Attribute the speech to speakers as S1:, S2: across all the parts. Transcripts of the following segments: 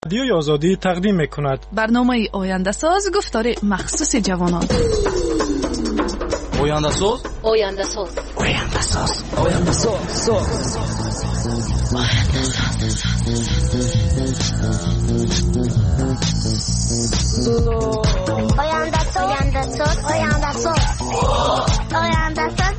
S1: رادیوی آزادی تقدیم می‌کند
S2: برنامه آینده ساز گفتار مخصوص جوانان.
S3: آینده ساز
S4: آینده ساز
S3: آینده ساز آینده ساز
S4: آینده ساز آینده ساز آینده ساز آینده ساز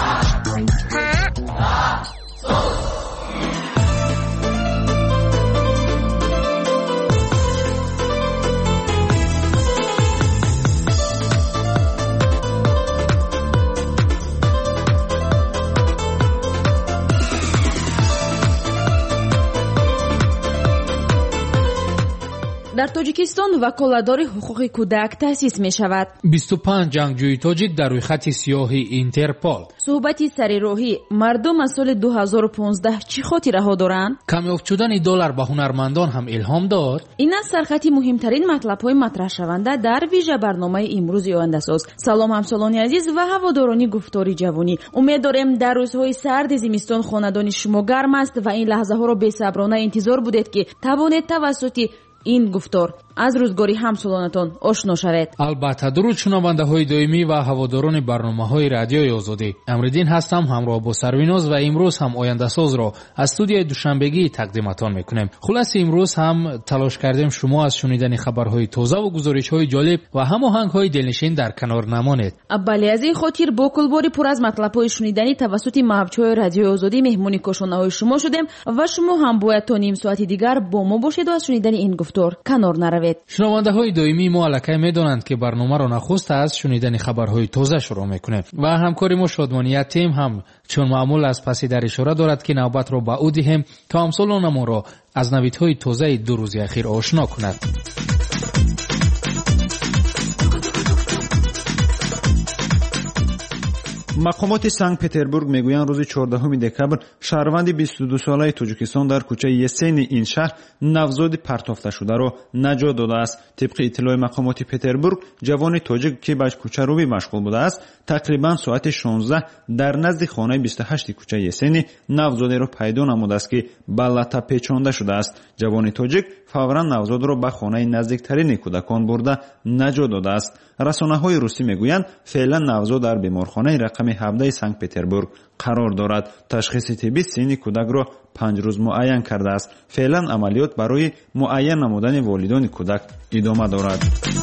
S5: در تاجیکستان وکالتدار حقوق کودک تأسیس می شود.
S6: 25 جنگجوی تاجیک در روی خط سیاه اینترپول.
S5: صحبتی سرراهی مردم از سال 2015 چی خاطره ها دارند؟
S6: کمیافت شدن دلار به هنرمندان هم الهام داد.
S5: این از سرخطی مهمترین مطلب های مطرح شونده در ویژه برنامه امروز آینده ساز. سلام همسالان عزیز و هواداران گفتاری جوانی. امید داریم در روزهای سرد زمستان خانه‌دان شما گرم است و این لحظه ها را بی‌صبرانه انتظار بودید که توانید توسط این گفتار از روزگاری همسالانتان آشنا شوید.
S6: البته درود شنونده های دائمی و هواداران برنامه های رادیوی آزادی. امردین هستم همراه با سرویناز و امروز هم آینده ساز را از استودیوی دوشنبگی تقدیمتان میکنیم. خلاص امروز هم تلاش کردیم شما از شنیدن خبرهای تازه و گزارش های جالب و هماهنگ های دلنشین در کنار نمانید.
S5: بله، از این خاطر با کلباری پر از مطلب های شنیدنی توسط محبچهای رادیوی آزادی مهمانی کاشانه های شما شدیم و شما هم باید تا نیم ساعت دیگر با ما باشید و از شنیدن این گفتار کنار نروید.
S6: شنونده های دائمی ما الکی میدونند که برنامه را نخست از شنیدن خبرهای تازه شروع میکنیم و همکاری ما شادمانیت تیم هم چون معمول از پسی در اشاره دارد که نوبت را به او دهیم تا همسالان ما را از نویدهای تازه 2 روز اخیر آشنا کند.
S7: مقامات سنت پتربورگ میگویند روز 14 دکبر شهروند 22 ساله تاجیکستان در کوچه یسین این شهر نوزاد پرتافته شده را نجات داده است. طبق اطلاع مقامات پتربورگ جوان تاجیک که به کوچه روی مشغول بوده است تقریبا ساعت 16 در نزد خانه 28 کوچه یسین نوزاد را پیدا نموده است که به لطه پیچانده شده است. جوان تاجیک فورا نوزاد را به خانه نزدیکترین کودکان برده نجات داده است. رسانه‌های روسی میگویند فعلا نوزاد در بیمارخانه رقم 17 سنت پتربورگ قرار دارد. تشخیص طبی سن کودک را 5 روز معین کرده است. فعلا عملیات برای معین نمودن والدین کودک ادامه دارد.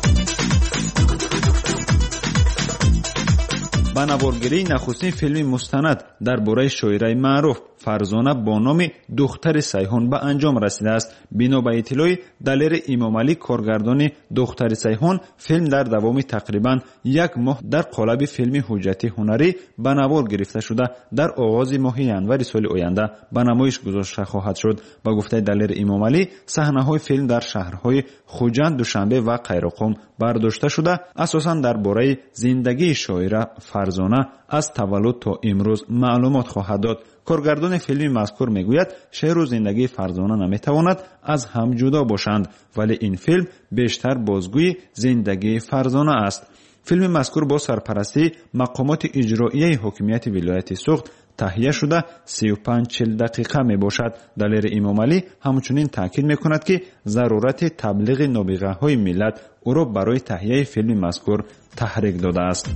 S7: با نوارگیری نخستین فیلم مستند درباره شاعره معروف فرزانه با نام دختر سیحون به انجام رسیده است. بنا به اطلاع دلیر امامعلی کارگردان دختر سیحون فیلم در دوام تقریبا 1 ماه در قالب فیلم حجتی هنری به نوار گرفته شده در آغاز ماه ینور سال آینده به نمایش گذاشته خواهد شد. با گفته دلیر امامعلی صحنه‌های فیلم در شهرهای خوجند، دوشنبه و قیروقم برداشته شده. اساساً درباره زندگی شاعره فرزانه از تولد تا امروز معلومات خواهد داد. کارگردان فیلم مذکور میگوید شعر و زندگی فرزانه نمیتواند از هم جدا باشند، ولی این فیلم بیشتر بازگوی زندگی فرزانه است. فیلم مذکور با سرپرستی مقامات اجرایی حاکمیت ولایت سوخت تهیه شده 35-40 دقیقه می باشد. دلیر امامعلی همچنین تاکید می کند که ضرورت تبلیغ نابغه های ملت او را برای تهیه فیلم مذکور تحریک داده است.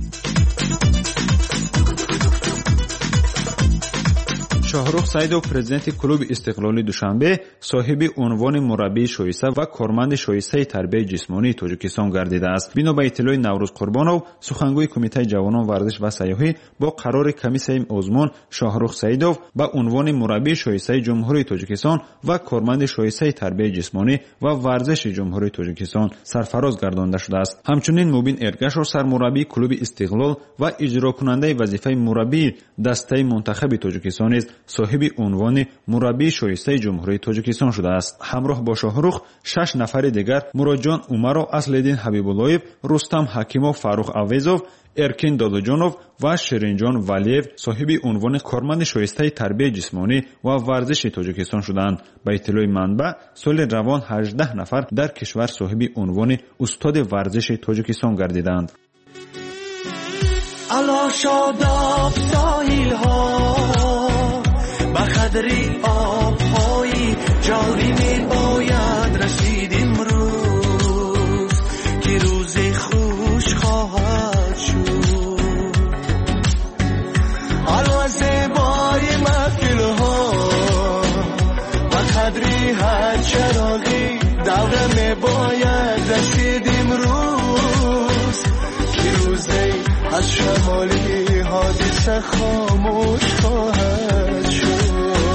S7: شاهرخ سیدов پرزیدنت کلوب استقلالی دوشنبه صاحب عنوان مربی شایسته و کارمند شایسته تربیت جسمانی تاجیکستان گردیده است. بنا به اطلاع نوروز قربانov سخنگوی کمیته جوانان ورزش و سیاحی با قرار کمیسیه عظمان شاهرخ سیدов به عنوان مربی شایسته جمهوری تاجیکستان و کارمند شایسته تربیت جسمانی و ورزش جمهوری تاجیکستان سرفراز گردانده شده است. همچنین مبین ارگاشov سرمربی کلوب استقلال و اجرا کننده وظیفه مربی دسته منتخب تاجیکستان است صاحب عنوان مربی شایسته جمهوری تاجیکستان شده است. همراه با شاهرخ 6 نفر دیگر مراجان عمرو، اصلالدین حبیب‌اللهیف، رستم حکیمov، فاروق اویزov، ارکین داداجانov و شیرینجان ولیев صاحب عنوان کارمند شایسته تربیت جسمانی و ورزش تاجیکستان شدند. به اطلاع منبع سال روان 18 نفر در کشور صاحب عنوان استاد ورزش تاجیکستان گردیدند.
S8: الا شاداب ساحل ها به قدری آب‌های جاری می باید رسید باید رسید امروز که روزی از شمالی حادثه خاموش خواهد شد.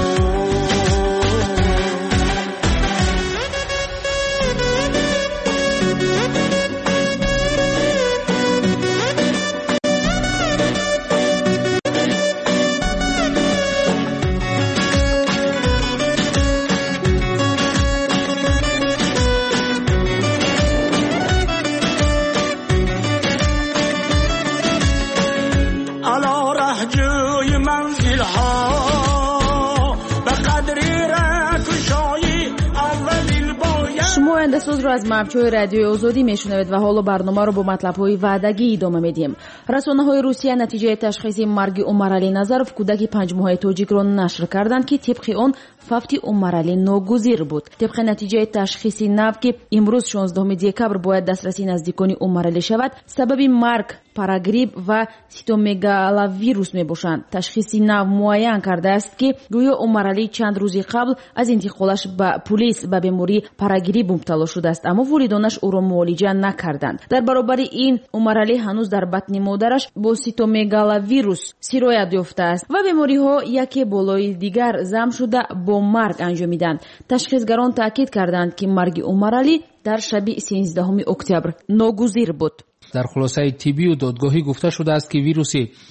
S5: شما اندسوز رو از مبچوی رادیوی آزادی میشنوید و حالا برنامه رو با مطلب‌های وعدگی ادامه میدیم. رسانه‌های روسیه نتیجه تشخیص مرگ عمرعلی نظرов کودک 5 ماهه تاجیک را نشر کردند که طبق آن فوت عمرعلی ناگزیر بود. طبق نتیجه تشخیص نو که امروز 16 دکبر باید دسترسی نزدیکان عمرعلی شود، سبب مرگ پاراگریپ و سیتومگالویروس میباشند. تشخیص نو معین کرده است که گویا عمرعلی چند روزی قبل از انتقالش به پلیس به بیماری پاراگریپ مبتلا شده است، اما والدانش او را معالجه نکردند. در برابر این عمرعلی هنوز در بطن مادرش با سیتومگالویروس سرایت یافته است و بیماری ها یکی بالای دیگر ضم شده با مرگ انجامیدند. تشخیصگران تاکید کردند که مرگ عمرعلی در شب 13 اکتبر ناگزیر بود.
S6: در خلاصه طبی و دادگاهی گفته شده است که ویروس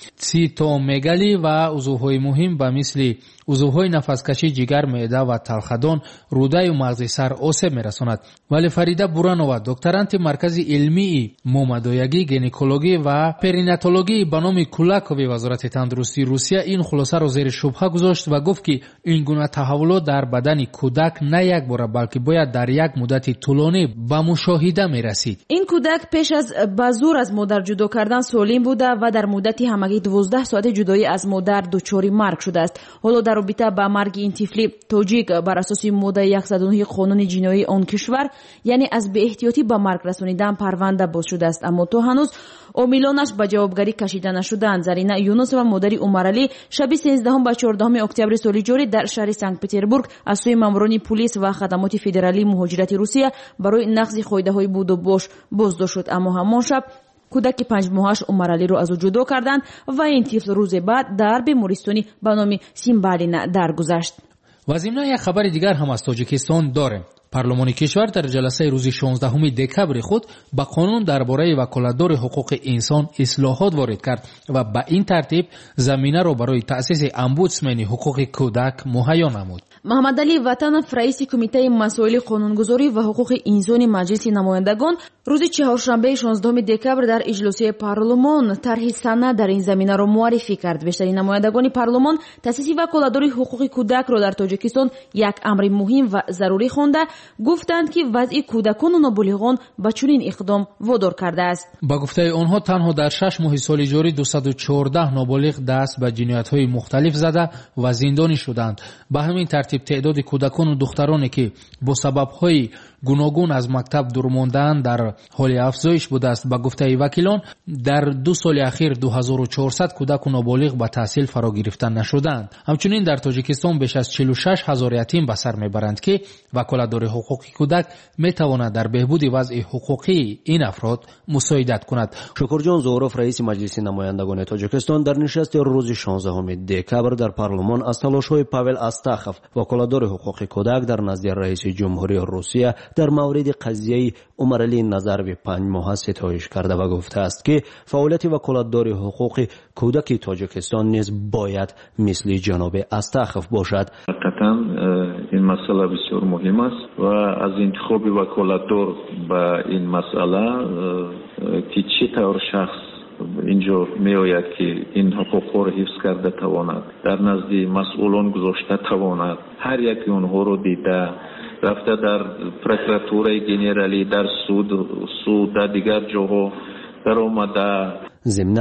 S6: سیتومگالی و عضوهای مهم به مثل عضوهای نفسکشی، جگر، معده و تلخدان، روده و مغز سر آسیب میرساند. ولی فریده بورانова، دکترانت مرکز علمی مومدویگی، گینکولوژی و پریناتولوژی به نام کولاکوی وزارت تندرستی روسیه این خلاصه را زیر شبهه گذاشت و گفت که این گونه تحولات در بدن کودک نه یک بار بلکه باید در یک مدت طولانی به مشاهده میرسید.
S5: این کودک پیش از به زور از مادر جدا کردن سالم بوده و در مدت همگی 12 ساعت جدایی از مادر دچار مرگ شده است. حالا در رابطه با مرگ این طفل تاجیک بر اساس ماده 109 قانون جنایی آن کشور، یعنی از بی احتیاطی به مرگ رسانیدن پرونده باز شده است، اما تا هنوز عاملانش به جوابگری کشیده نشدند. زرینه یونس و مادر عمرعلی شب 13 و 14 اکتبر سال جاری در شهر سنت پتربورگ از سوی ماموران پلیس و خدمات فدرالی مهاجرت روسیه برای نقض قاعده‌های بود و باش بازداشت شد، اما همان شب کودک 5 ماهش عمرعلی را از او جدا کردند و این طفل روز بعد در بیمارستانی به نام سیمبالینه درگذشت.
S6: و ضمن یک خبر دیگر هم از تاجیکستان داریم. پارلمان کشور در جلسه روز 16 دکبر خود به قانون درباره وکالتدار حقوق انسان اصلاحات وارد کرد و به این ترتیب زمینه را برای تأسیس امبودسمن حقوق کودک مهیا نمود.
S5: محمد علی وطنов، رئیس کمیته مسائل قانونگذاری و حقوق انسانی مجلس نمایندگان، روز چهارشنبه 16 دکبر در اجلاس پارلمان طرح سند در این زمینه را معرفی کرد. بیشترین نمایندگان پارلمان تأسیس وکالتدار حقوق کودک را در تاجیکستان یک امر مهم و ضروری خوانده گفتند که وضع کودکان و نابالغان به چنین اقدام وادار کرده است.
S6: با گفته آنها تنها در 6 ماه سال جاری 214 نابالغ دست به جنایت‌های مختلف زده و زندانی شدند. به همین ترتیب تعداد کودکان و دخترانی که با سبب‌های گوناگون از مکتب دور ماندند در حال افزایش بوده است. با گفته وکیلان در 2 سال اخیر 2400 کودک و نابالغ به تحصیل فرا گرفته نشدند. همچنین در تاجیکستان بیش از 46000 یتیم به سر میبرند که وکالتدار حقوق کودک میتواند در بهبود وضع حقوقی این افراد مساعدت کند.
S9: شکرجان زهروف، رئیس مجلس نمایندگان تاجیکستان، در نشست روز 16 دکبر در پارلمان از تلاش‌های پاول استاخوف، وکالتدار حقوق کودک، در نزد رئیس جمهوری روسیه در مورد قضیه عمرعلی نظرov 5 ماهه ستایش کرده و گفته است که فعالیت وکالتدار حقوق کودک تاجیکستان نیز باید مثل جناب استاخوف باشد.
S10: حقیقتا این مسئله بسیار مهم است و از انتخاب وکالتدار به این مسئله که چطور شخص اینجا می آید که این حقوق را حفظ کرده تواند، در نزد مسئولان گذاشته تواند، هر یکی اونها رو دیده رفته در پروکراتورای گنرالی، در سود در دیگر جاها در آمده.
S9: ضمناً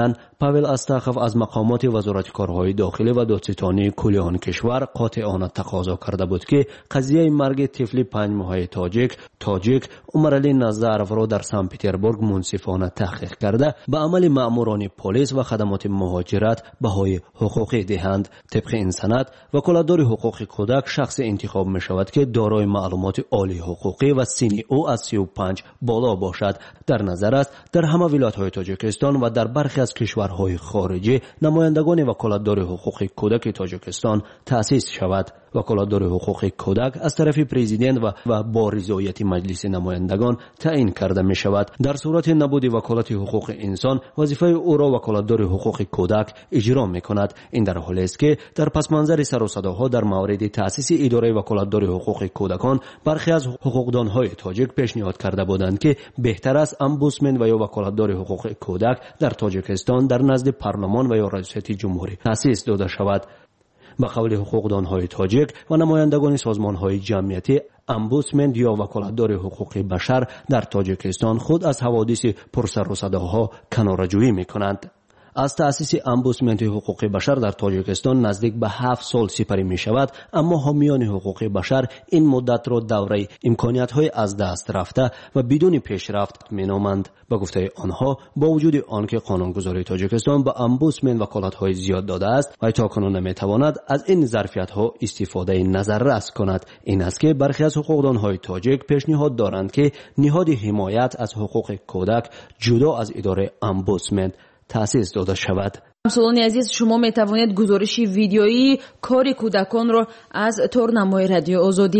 S9: پاول استاخف از مقامات وزارت کارهای داخلی و دادستانی کل آن کشور قاطعانه تقاضا کرده بود که قضیه مرگ طفل 5 ماهه تاجیک عمرعلی نظرف را در سن پترزبورگ منصفانه تحقیق کرده به عمل مأموران پلیس و خدمات مهاجرت بهای حقوقی دهند. طبق این سند وکالتدار حقوق کودک شخص انتخاب می شود که دارای معلومات عالی حقوقی و سن او از 35 بالا باشد. در نظر است در همه ولایت‌های تاجیکستان و در برخی از کشورهای خارجی نمایندگان وکالتدار حقوق کودک تاجیکستان تأسیس شود. وکالتدار حقوق کودک از طرف پرزیدنت و با رضایت مجلس نمایندگان تعیین کرده می شود. در صورت نبود وکالت حقوق انسان وظیفه او را وکالتدار حقوق کودک اجرا می کند. این در حالی است که در پس منظر سر و صداها در مورد تأسیس اداره وکالتدار حقوق کودکان برخی از حقوقدانهای تاجیک پیشنهاد کرده بودند که بهتر است امبودسمن و یا وکالتدار حقوق کودک در تاجیکستان در نزد پارلمان و یا ریاست جمهوری تأسیس داده شود. به قول حقوقدانهای تاجیک و نمایندگان سازمانهای جمعیتی، امبودسمن یا وکالتدار حقوق بشر در تاجیکستان خود از حوادث پرسر و صداها کناره‌جویی می‌کنند. از تأسیس امبودسمن حقوق بشر در تاجیکستان نزدیک به 7 سال سپری می شود، اما حامیان حقوق بشر این مدت را دوره امکانیت‌های از دست رفته و بدون پیشرفت می نامند. به گفته آنها با وجود آنکه قانونگذاری تاجیکستان به امبودسمن وکالت‌های زیاد داده است و تاکنون نمی تواند از این ظرفیت‌ها استفاده نظررس کند. این است که برخی از حقوقدانهای تاجیک پیشنهاد دارند که نهاد حمایت از حقوق کودک جدا از اداره امبودسمن تأسیس داده شود.
S5: همسولان عزیز، شما می توانید گزارش ویدیویی کار کودکان را از تورنمای رادیو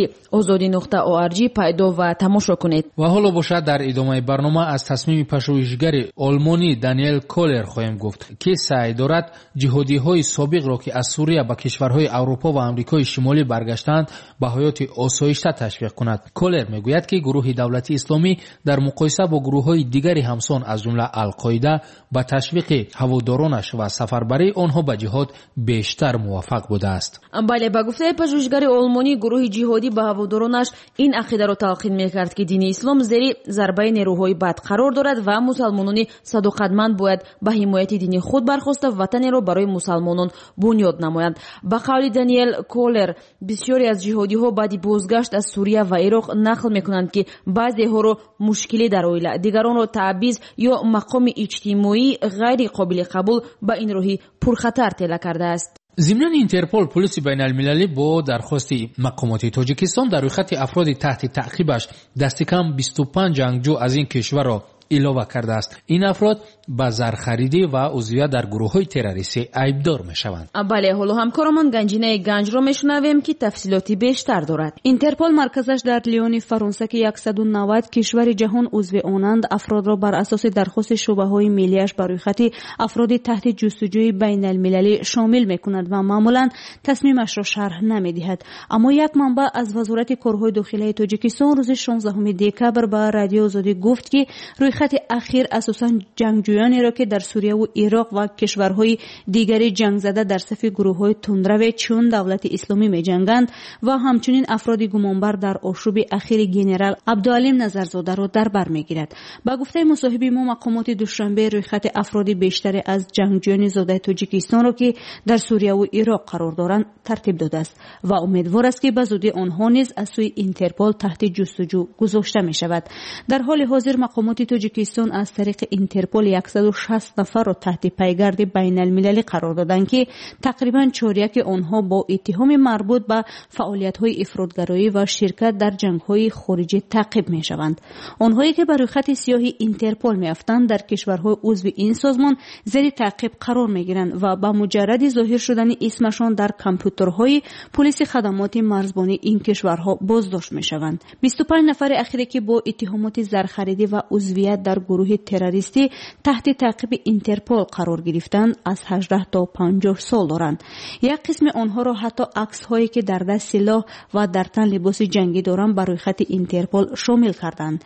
S5: آزادی.org پیدا و تماشا کنید.
S6: و حالا باشد در ادامه برنامه از تصمیم پژوهشگر آلمانی دانیل کولر خواهیم گفت که سعی دارد جهادی‌های سابق را که از سوریه به کشورهای اروپا و آمریکای شمالی برگشتند به حیات آسایشته تشویق کند. کولر میگوید که گروه دولت اسلامی در مقایسه با گروه‌های دیگری همسان از جمله القاعده به تشویق هوادارانش و سفربری آنها به جهاد بیشتر موفق بوده است.
S5: بله، به گفته پژوهشگر آلمانی گروه جهادی به هوادارانش این عقیده را تلقین می‌کرد که دین اسلام زیر ضربه نیروهای بد قرار دارد و مسلمانان صداقتمند باید به حمایت دین خود برخاسته وطنی را برای مسلمانان بنیاد نمایند. به قول دانیل کولر، بسیاری از جهادی‌ها بعد بازگشت از سوریه و عراق نقل می‌کنند که بعضی‌ها را مشکلی در عائله، دیگران را تعویض یا مقام اجتماعی غیر قابل قبول به این راهی پرخطر تله کرده است.
S6: ضمن اینترپل پلیس بین المللی با درخواست مقامات تاجیکستان در روی خط افراد تحت تعقیبش دست کم 25 جنگجو از این کشور را علاوه کرده است. این افراد به زرخریدی و عضویت در گروه‌های تروریستی عیبدار می‌شوند.
S5: بله، حالا همکارمان گنجینه گنج را میشنویم که تفصیلاتی بیشتر دارد.
S11: اینترپل مرکزش در لیون فرانسه که 190 کشور جهان عضو آنند افراد را بر اساس درخواست شعبه‌های ملی‌اش بر روی خط افراد تحت جستجوی بین المللی شامل می‌کند و معمولاً تصمیمش را شرح نمی‌دهد. اما یک منبع از وزارت کارهای داخلی تاجیکستان روز 16 دکبر به رادیو آزادی گفت که روی خط اخیر اساساً جنگجویانی را که در سوریه و عراق و کشورهای دیگری جنگ زده در صف گروه‌های تندرو چون دولت اسلامی می‌جنگند و همچنین افراد گمانبر در آشوب اخیر گنرال عبدالعلیم نظرزاده را در بر می‌گیرد. با گفته مصاحبه ما مقامات دوشنبه روی خط افراد بیشتر از جنگجویان زاده تاجیکستان را که در سوریه و عراق قرار دارند ترتیب داده است و امیدوار است که به زودی آنها نیز از سوی اینترپل تحت جستجو گذاشته می‌شود. در حال حاضر مقامات تاجیکستان از طریق اینترپل 160 نفر را تحت پیگرد بین المللی قرار دادند که تقریباً چهارک آنها با اتهام مربوط به فعالیت‌های افراطگرایی و شرکت در جنگ‌های خارجی تعقیب می‌شوند. آنهایی که بر روی خط سیاه اینترپل می‌افتند در کشورهای عضو این سازمان زیر تعقیب قرار می‌گیرند و با مجرد ظاهر شدن اسمشان در کامپیوترهای پلیس خدمات مرزبانی این کشورها بازداشت می‌شوند. 25 نفر اخیری که با اتهامات زرخریدی و عضویت در گروه تروریستی تحت تعقیب اینترپل قرار گرفتند از 18 تا 50 سال دارند. یک قسم آنها را حتی عکس‌هایی که در دست سلاح و در تن لباس جنگی دارند بر روی خط اینترپل شامل کردند.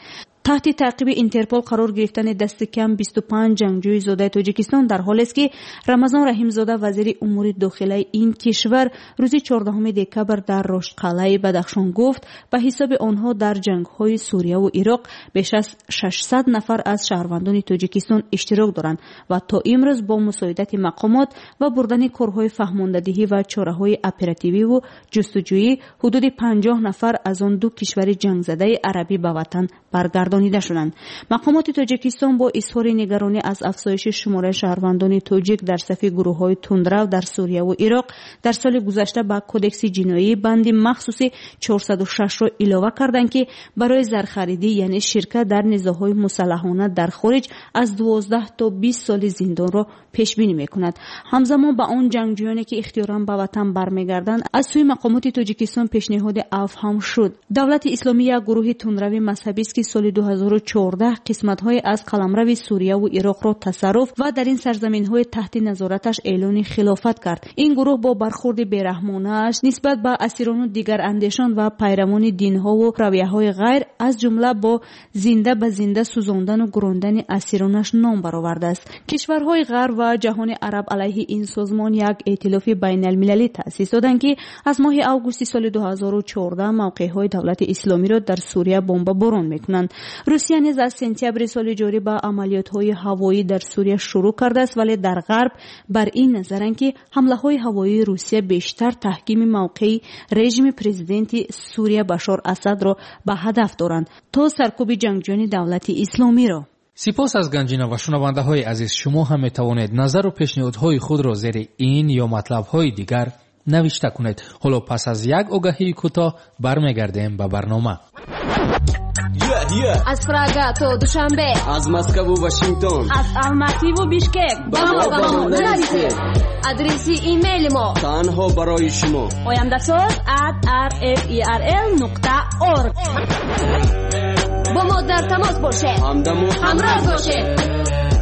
S11: تحت تعقیب اینترپل قرار گرفتن دست کم 25 جنگجوی زاده تاجیکستان در حالی است که رمضان رحیمزاده وزیر امور داخلی این کشور روز 14 دکبر در رشتقلعه بدخشان گفت به حساب آنها در جنگ‌های سوریه و عراق بیش از 600 نفر از شهروندان تاجیکستان اشتراک دارند و تا امروز با مساعدت مقامات و بردن کارهای فهماندهی و چاره‌های اپراتیوی و جستجویی حدود 50 نفر از آن دو کشور جنگ زده عربی به وطن برگردانیده شدند. مقامات تاجیکستان با اظهار نگرانی از افزایش شمار شهروندان تاجیک در صف گروه‌های تندرو در سوریه و عراق در سال گذشته به کدکس جنایی بند مخصوص 406 را اضافه کردند که برای زرخریدی یعنی شرکت در نزاع‌های مسلحانه در خارج از 12 تا 20 سال زندان را پیش بینی می‌کند. همزمان با آن جنگجویانی که اختیاراً به وطن برمیگردند از سوی مقامات تاجیکستان پیشنهاد عفو هم شد. دولت اسلامی یک گروه تندروی مذهبی است که سال 2014 قسمت‌های از قلمرو سوریه و عراق را تصرف و در این سرزمین‌های تحت نظارتش اعلان خلافت کرد. این گروه با برخورد بی‌رحمانه‌اش نسبت به اسیران و دیگر اندیشان و پیروان دین‌ها و رویه‌های غیر از جمله با زنده به زنده سوزاندن و گراندن اسیرانش نام برآورده است. کشورهای غرب و جهان عرب علیه این سازمان یک ائتلاف بین‌المللی تأسیس دادند که از ماه آگوست سال 2014 موقع‌های دولت اسلامی را در سوریه بمباران می‌کنند. روسیه نیز از سپتامبر سال جاری با عملیات‌های هوایی در سوریه شروع کرده است، ولی در غرب بر این نظرند که حمله‌های هوایی روسیه بیشتر تحکیم موقعی رژیم پرزیدنت سوریه بشار اسد را به هدف دارند تا سرکوب جنگجویان دولت اسلامی را.
S6: سپاس از گنجینه و شنونده‌های عزیز. شما هم می‌توانید نظر و پیشنهادهای خود را زیر این یا مطلب‌های دیگر نوشته کنید. حالا پس از یک آگهی کوتاه برمیگردیم به برنامه.
S12: از پراگا تا دوشنبه، از مسکو و واشنگتن، از الماتی و بیشکک با ما نرسید. آدرس ایمیل ما تنها برای شما oyandasaz@rferl.org. با ما در تماس باشید، همراه باشید.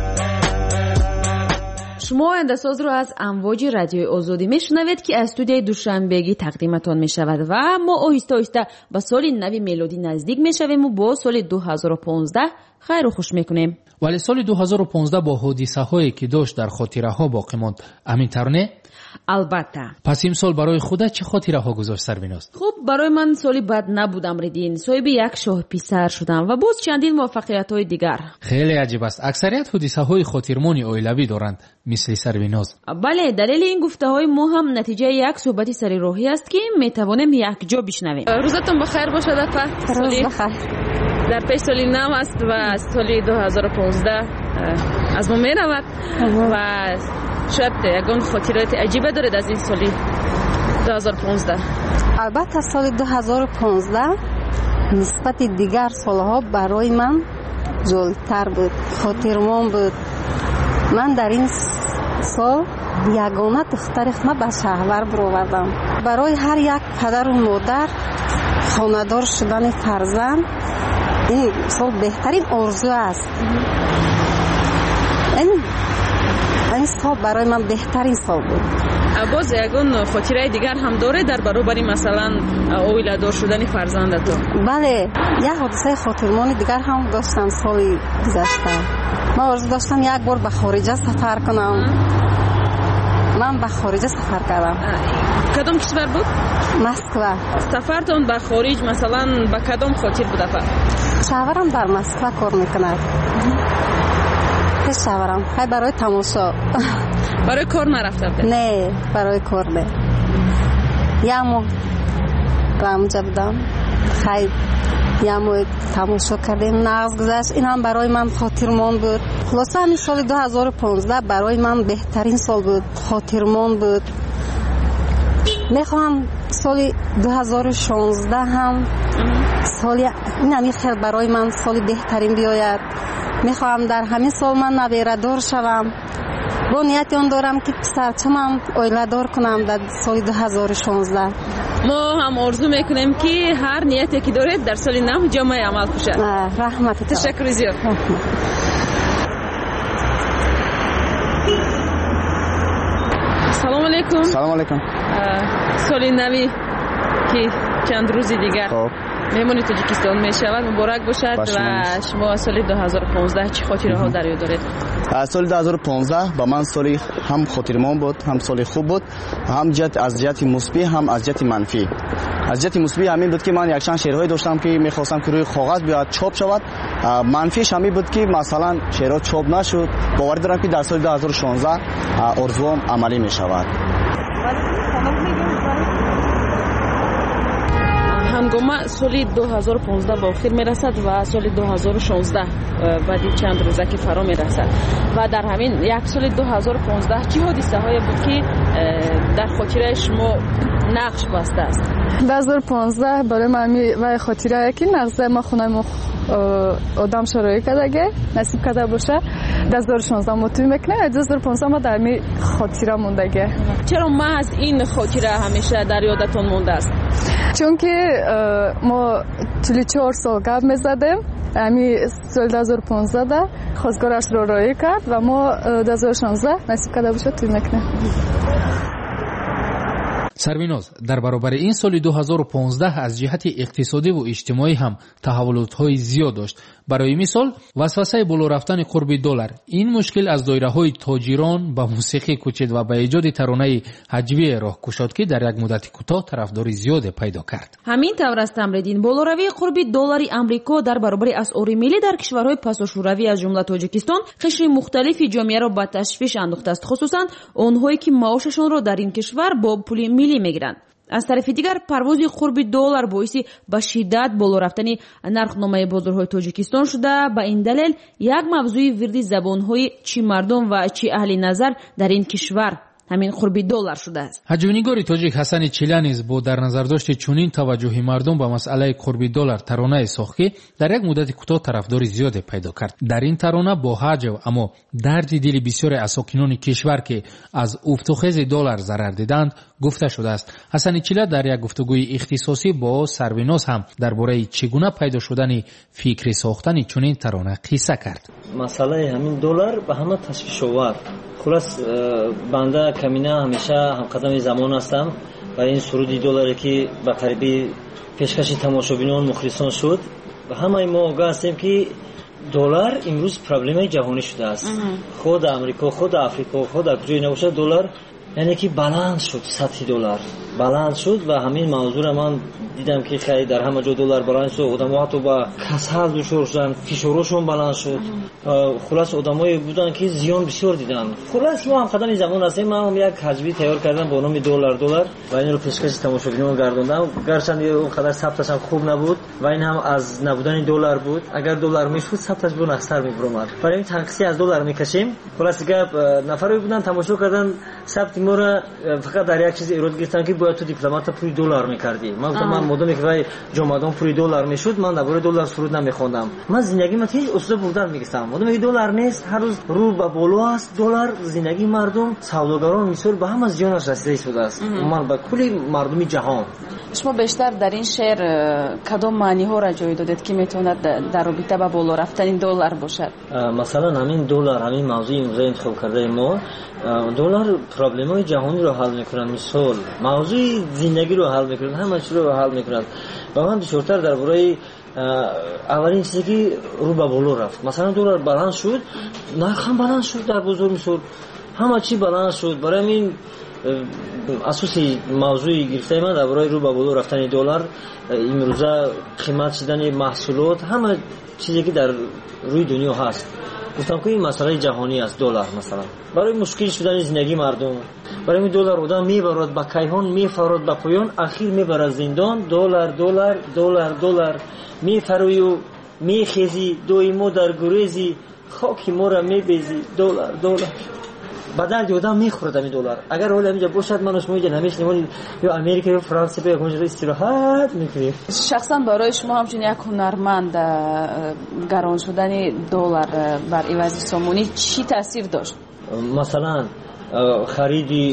S5: شما آینده‌ساز رو از امواج رادیوی آزادی میشنوید که از استودیوی دوشنبگی تقدیمتان میشود و ما آهسته آهسته به سال نو میلادی نزدیک میشویم و با سال 2015 خیر و خوش میکنیم.
S6: ولی سال 2015 با حادثه هایی که داشت در خاطره ها باقی ماند. همینطور نه؟
S5: البته.
S6: پس این سال برای خودت چه خاطره ها گذاشت سربیناز؟
S5: خب برای من سالی بد نبودم ریدین. صاحب یک شاه پسر شدم و باز چندین موفقیت های دیگر.
S6: خیلی عجیب است. اکثریت حادثه های خاطرمانی اویلوی دارند مثل سربیناز.
S5: بله، دلیل این گفته های ما هم نتیجه یک صحبت سر راهی است که میتوانیم یک جا بشنویم.
S2: روزتون بخیر باشد اپا. سالی در پیش سالی نو است و سالی 2015 از ما میرود و شاید یکان خاطرات عجیبه دارید از این سالی 2015.
S13: البته سال 2015 نسبت دیگر سالها برای من جالب‌تر بود، خاطرمون بود. من در این سال یگانه دختر خودم به شهر برآوردم. برای هر یک پدر و مادر خانه‌دار شدن فرزند این سال بهترین آرزو است. این سال برای من بهترین سال بود.
S2: باز یگان خاطره دیگر هم داره در برابر مثلا اویلادار شدن فرزندتون؟
S13: بله، یک حادثه خاطرمانی دیگر هم داشتم سال گذشته. من آرزو داشتم یک بار به خارجه سفر کنم. من به خارجه سفر کردم.
S2: کدام کشور بود؟
S13: مسکو.
S2: سفرتون به خارج مثلا به کدام خاطر بود افا؟
S13: شوهرم در مسکو کار میکند. شوهرم خیلی برای تماشا.
S2: برای کار نرفته بود؟
S13: نه، برای کار نه. یه ماه رمجه بودم، خیلی یه ماه تماشا کردیم، نغز گذشت. این هم برای من خاطرمان بود. خلاصه همین سال 2015 برای من بهترین سال بود، خاطرمان بود. میخوام سال 2016 هم سالی این همی خیلی برای من سال بهترین بیاید. میخوام در همین سال من نویره دار شوم. با نیت اون دارم که پسرچمم اویله دار کنم در سال 2016.
S2: ما هم آرزو میکنیم که هر نیتی که دارید در سال نو جامعه عمل بشه.
S13: رحمت.
S2: تشکر زیاد. سلام علیکم.
S14: سلام علیکم.
S2: سال نوی که چند روزی دیگر مهمون تاجیکستان میشود. مبارک باشد. و شما سال 2015 چه خاطره ها در یاد دارید؟
S14: سال 2015 با من سالی هم خاطرمان بود، هم سال خوب بود، هم از جهت مثبت هم از جهت منفی. از جهت مثبت همین بود که من یک چند شعرهای داشتم که می‌خواستم که روی کاغذ بیاد چاپ شود. منفیش همین بود که مثلا شعرها چاپ نشد. باور دارم که در سال 2016 آرزوام عملی می‌شود.
S2: هنگام سال 2015 به آخر میرسد و سال 2016 بعدی چند روزه که فرا میرسد و در همین یک سال 2015 چه حادثه هایی بود که در خاطره شما نقش بسته است؟
S15: 2015 برای من و خاطره که نقشه ما خونه آدم شروعی کردگه نصیب کرده باشه. 2016 مطمئن میکنه 2015 ما در می خاطره موندگه.
S2: چرا محض این خاطره همیشه در یادتون مونده است؟
S15: چون که ما 44 سال گپ میزدیم. امی سال 2015 خواستگارش رو رایی کرد و ما 2016 نصیب کرده باشه توی میکنه.
S6: سربیناز در برابر این سال 2015 از جهت اقتصادی و اجتماعی هم تحولات‌های زیاد داشت. برای مثال وسوسه بالا رفتن قرب دلار، این مشکل از دایره‌های تاجران به موسیقی کوچید و به ایجاد ترانه هجوی راه گشاد که در یک مدت کوتاه طرفداری زیاد پیدا کرد.
S5: همین طور است تمرین بالاروی قرب دلار آمریکا در برابر اسعار ملی در کشورهای پساشوروی از جمله تاجیکستان قشر مختلفی جامعه را به تشویش انداخته است، خصوصا آنهایی که معاششان را در این کشور با پول ملی میگیرند. از طرف دیگر پرواز قرب دلار باعث به شدت بالا رفتن نرخنامه بازارهای تاجیکستان شده. به این دلیل یک موضوع ورد زبانهای چی مردم و چی اهل نظر در این کشور همین قرب دلار شده است.
S6: هجونیگاری تاجیک حسن چیلا نیز با در نظر داشت چنین توجه مردم به مسئله قرب دلار ترانه ساخت که در یک مدت کوتاه طرفداری زیاد پیدا کرد. در این ترانه با حجو اما درد دل بسیار اساکنان کشور که از افت و خیز دلار ضرر دیدند گفته شده است. حسن چیلا در یک گفتگوی اختصاصی با سرویناز هم درباره چگونه پیدا شدن فکر ساختن چنین ترانه قصه کرد.
S16: مسئله همین دلار به همه تشویش آورد. خلاص بنده کمینه همیشه هم قدم زمان هستم و این سرودی دلاری که به قریبی پیشکش تماشابینان مخلصان شد و همه ما آگاه هستیم که دلار امروز پرابلم جهانی شده است. خود امریکا، خود افریقا، خود کجای نباشه دلار یعنی که بلند شد، سطح دلار بلند شد و همین موضوع من دیدم که خیلی در همه جا دلار بلند شد. آدم‌ها حتی با کسل دچار شدن، فشارشون بلند شد. خلاص آدمایی بودن که زیان بسیار دیدن. خلاص ما هم قدم زمان هستیم. من هم یک حجبی تیار کردم با نام دلار و این رو پیشکش تماشابینان گردوندم. گرچه اون قدر ثبتش هم خوب نبود و این هم از نبودن دلار بود. اگر دلار میشد ثبتش به نقص‌تر می‌برد. برای این تنقیصی از دلار می‌کشیم. خلاص گپ نفری بودن تماشا کردن ثبت ما رو فقط در یک چیز ایراد گرفتن که باید تو دیپلمات پول دلار می‌کردی. من مدام که جمعدان پول دلار میشد من درباره دلار سرود نمی‌خوندم. من زندگی من هیچ اصول بودن میگفتم. مدام که دلار نیست هر روز رو به بالا است دلار زندگی مردم سوداگران میسر به هم از جانش رسیده شده است. من به کل مردم جهان.
S2: شما بیشتر در این شعر کدام معنی ها را جای دادید که میتواند در رابطه با بالا رفتن دلار باشد؟
S16: مثلا همین دلار همین موضوع امروز انتخاب کرده ما دلار پرابلم های جهانی رو حل میکنن. مثال موضوع زندگی رو حل میکنن، همه چیز رو حل میکنن. و من بیشتر درباره اولین چیزی که رو به بالا رفت مثلا دلار بلند شد، نرخ هم بلند شد در بازار مثال همه چی بلند شد. برای این اساسی موضوعی گرفته من درباره رو به بالا رفتن دلار امروزه قیمت شدن محصولات همه چیزی که در روی دنیا هست. گفتم که این مسئله جهانی است. دلار مثلا برای مشکل شدن زندگی مردم برای این دلار آدم میبرد به کیهان میفرد به پایان اخیر میبرد زندان. دلار دلار دلار دلار میفروی و میخیزی دویمو در گریزی خاکی ما را میبیزی دلار دلار بدل آدم میخورد این دلار. اگر حالا اینجا باشد من و شما اینجا نمیشیم یا امریکا یا فرانسه به اونجا استراحت میکنیم.
S2: شخصا برای شما همچون یک هنرمند گران شدن دلار بر عوض سامانی چی تاثیر داشت؟
S16: مثلا خرید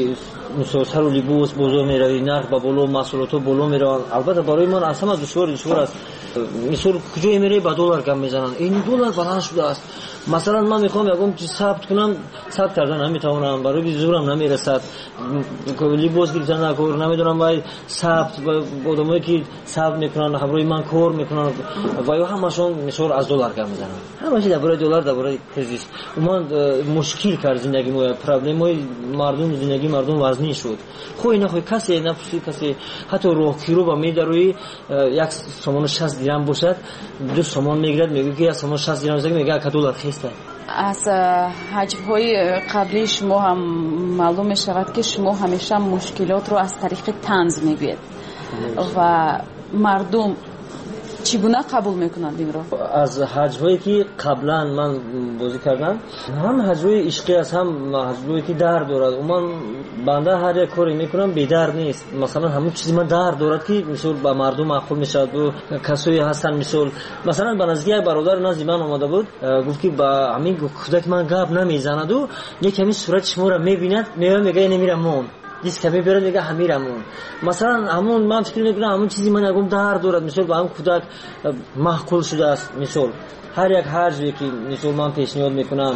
S16: مثلا سر و لباس بازار میروی، نرخ با بالا، محصولات بالا میرن. البته برای من اصلا دشوار است. مثلا کجای میری با دلار کم میزنن، این دلار بلند شده است. مثلا من میخوام یکم چیز ثبت کنم، ثبت کردن نمیتونم، برای زورم نمیرسد. لباس گرفتن نکور نمیدونم، باید ثبت آدمایی که ثبت میکنن همراه من کار میکنن و یا همشون مثلا از دلار کم میزنن. همش درباره دلار، درباره کریزیس. من مشکل کرد زندگی ما، پرابلمای مردم، زندگی مردم وزنی شد. خو اینا خو کسی نفسی کسی حتی روکیرو با میدروی یک سامان 60 درهم باشد، دو سامان میگیرد، میگه که یک سامان 60 درهم زنگ میگه $1 خسته.
S5: از حجم‌های قبلی شما هم معلوم می‌شود که شما همیشه مشکلات رو از طریق طنز میگوید و مردم چگونه قبول میکنند این رو؟
S16: از حجم‌هایی که قبلا من بازی کردم، هم حجم‌های عشقی است، هم حجم‌هایی که درد دارد. من بنده هر یک کاری میکنم بی درد نیست. مثلا همون چیزی من درد دارد که مثلا با مردم معقول میشد، و کسایی هستن مثلا به نزدیک برادر نزدیک من اومده بود، گفت که با همین کودک من گپ نمیزند و یک کمی صورت شما را میبیند، میگه نمیرم دیس کمی برد میگه همیرمون. مثلا همون من فکر میکنم همون چیزی من یکم درد دارد، مثلا با هم کودک معقول شده است. مثلا هر یک حرجی که مثلا من پیشنهاد میکنم،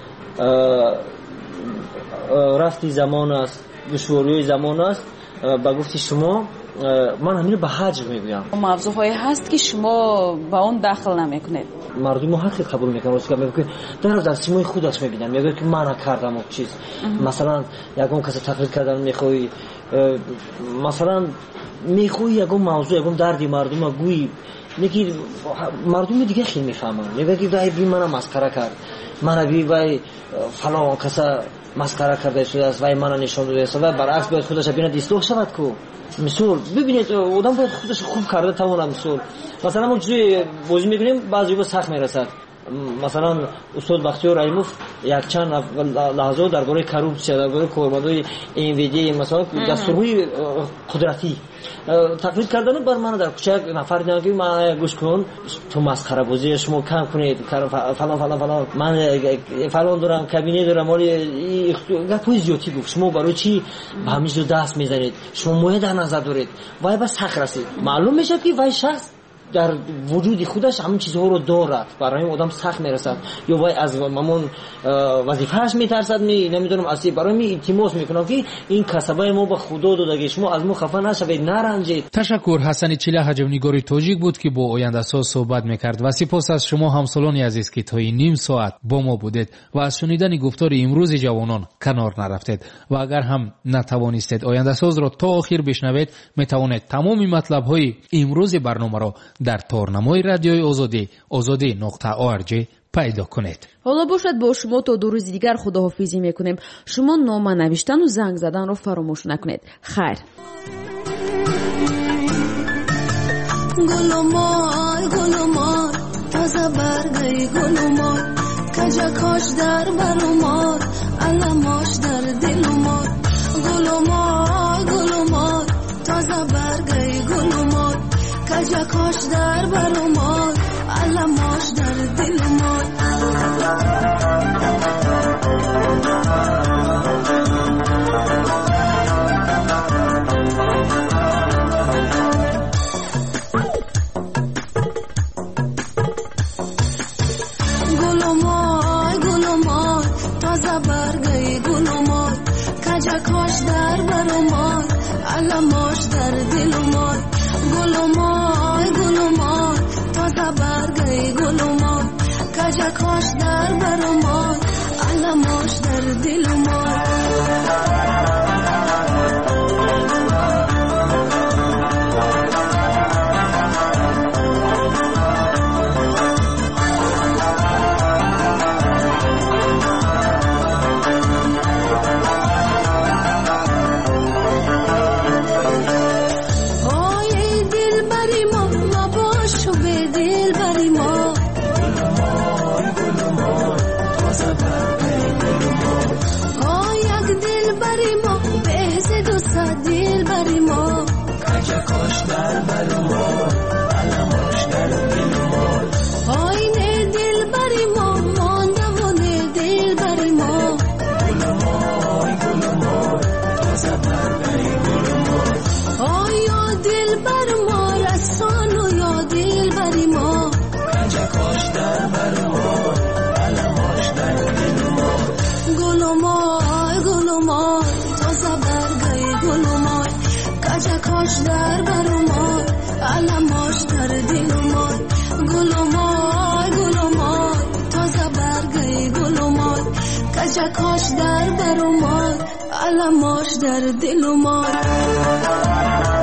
S16: رفتی زمان است، دشواری زمان است، با گفتی شما من همین به حج میگویم.
S5: موضوعی هست که شما با اون داخل نمیکنید.
S16: مردم حق قبول میکنن، واسه که میگه در سیمای خودش میبینم، میگه که من کردم اون چیز. مثلا یکم کسی تقلید کردن میخوای، مثلا میخوای یکم موضوع یکم دردی مردم گویی، میگی مردم دیگه خیلی میفهمن، میگه که وای بی منم مسخره کرد، من بی وای فلان کسی مسخره کرده شده است، وای منو نشون داده است، و برعکس باید خودش ببینه دیسلوک شود کو. مثال ببینید آدم باید خودش خوب کرده تمام. مثلا ما چیزی بازی میکنیم بعضی با سخت میرسد. مثلا استاد بختیار رحیموف یک چند لحظه درباره کروپسیا، درباره کارمندای انویدی، مثلا دستورهای قدرتی تقلید کردن بر من در کوچه نفر دیدن که من گوش کن تو مسخره بازی شما کم کنید، فلان فلان فلان، من فلان دارم، کابینه دارم، ولی گپای زیادی گفت. شما برای چی به همین دست میزنید؟ شما موید در نظر دارید، وای بس حق رسید. معلوم میشه که وای شخص در وجود خودش همین چیزها رو دارد، برای این آدم سخت میرسد، یا وای از مامون وظیفه‌اش میترسد، نمیدونم اصلا برای می التماس میکنم که این کسبه ما به خدا دادگی، شما از ما خفه نشوید، نرنجید.
S6: تشکر. حسن چیله حجم‌نگاری تاجیک بود که با آینده‌ساز صحبت میکرد و سپاس از شما همسالان عزیز که تا این نیم ساعت با ما بودید و از شنیدن گفتار امروز جوانان کنار نرفتید و اگر هم نتوانستید آینده‌ساز را تا آخر بشنوید، میتوانید تمام مطلب‌های امروز برنامه را در تارنمای رادیوی azadi.org پیدا کنید.
S5: حالا باشد با شما تا دو روز دیگر خداحافظی میکنیم. شما نامه نوشتن و زنگ زدن رو فراموش نکنید. خیر.
S17: گلومار تازه برگی گلومار، کجا کاش در برمار، علماش در دلمار. گلومار تازه برگی گلومار، کجا کاش در برمار، علماش در دلمار. گلومار تازه برگی گلومار، کجا کاش در برمار، علماش در دلمار. گلومار تازه برگی گلومار، کجا کاش در برمار، علماش در دلمار. کجکاش در برمار علماش در دل مار گل و مار تازه برگی گل و مار کجکاش در برمار علماش در دل مار